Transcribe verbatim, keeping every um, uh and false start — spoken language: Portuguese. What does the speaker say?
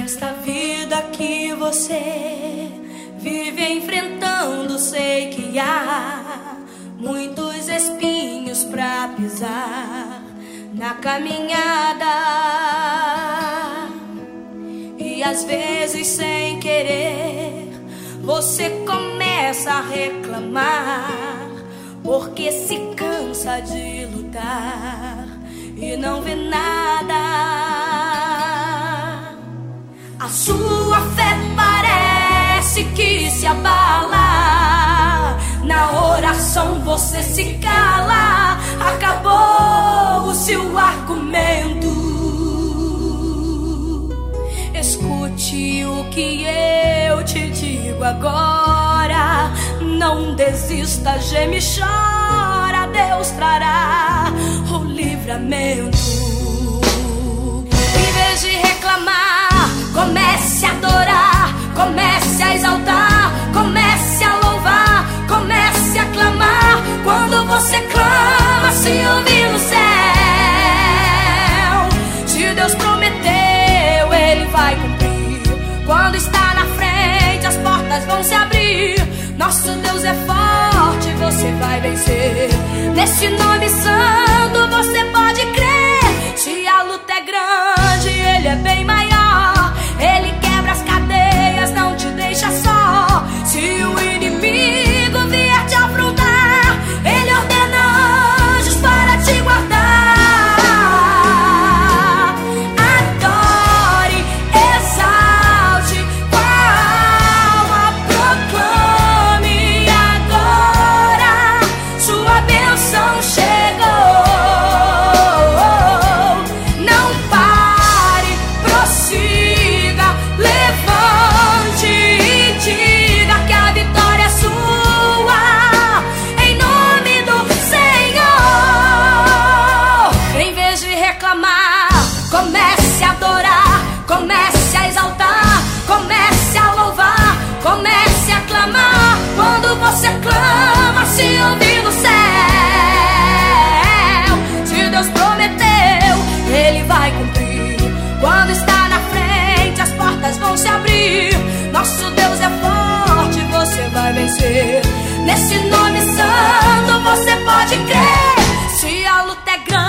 Nesta vida que você vive enfrentando, sei que há muitos espinhos pra pisar na caminhada. E às vezes, sem querer, você começa a reclamar, porque se cansa de lutar e não vê nada. A sua fé parece que se abala, na oração você se cala, acabou o seu argumento. Escute o que eu te digo agora, não desista, geme, chora, Deus trará o livramento. Em vez de reclamar, comece a adorar, comece a exaltar, comece a louvar, comece a clamar. Quando você clama, se ouve no céu. Se Deus prometeu, Ele vai cumprir. Quando está na frente, as portas vão se abrir. Nosso Deus é forte, você vai vencer. Nesse nome santo você pode crer. Se a luta é grande, Ele é bem maior. Ele quebra as cadeias, não te deixa só. Se o inimigo vier te afrontar, Ele ordena anjos para te guardar. Adore, exalte, com a alma proclame agora. Sua bênção chegou. Não pare, prossiga, levante e diga que a vitória é sua, em nome do Senhor. Em vez de reclamar, comece a adorar, comece a exaltar, comece a louvar, comece a clamar. Quando você clama, se ouve no céu. Se Deus prometeu, Ele vai cumprir. Quando está na frente, as portas vão se abrir. Nosso Deus é forte, você vai vencer. Nesse nome santo você pode crer. Se a luta é grande,